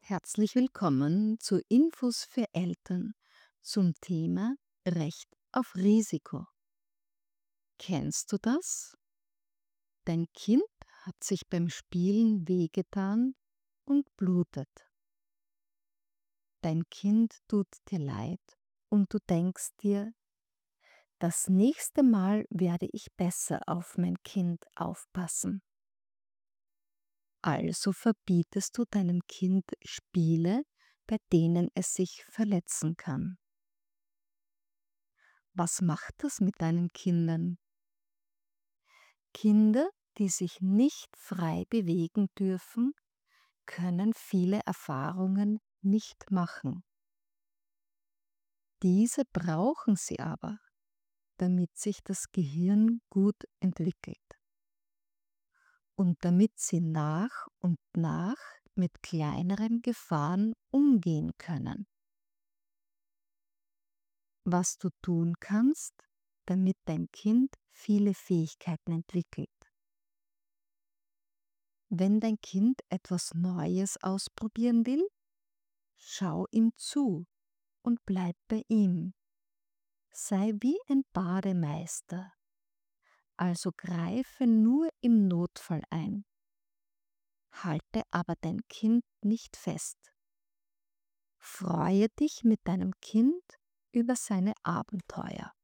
Herzlich willkommen zu Infos für Eltern zum Thema Recht auf Risiko. Kennst du das? Dein Kind hat sich beim Spielen wehgetan und blutet. Dein Kind tut dir leid und du denkst dir, das nächste Mal werde ich besser auf mein Kind aufpassen. Also verbietest du deinem Kind Spiele, bei denen es sich verletzen kann. Was macht das mit deinen Kindern? Kinder, die sich nicht frei bewegen dürfen, können viele Erfahrungen nicht machen. Diese brauchen sie aber, damit sich das Gehirn gut entwickelt und damit sie nach und nach mit kleineren Gefahren umgehen können. Was du tun kannst, damit dein Kind viele Fähigkeiten entwickelt. Wenn dein Kind etwas Neues ausprobieren will, schau ihm zu und bleib bei ihm. Sei wie ein Bademeister, also greife nur im Notfall ein. Halte aber dein Kind nicht fest. Freue dich mit deinem Kind über seine Abenteuer.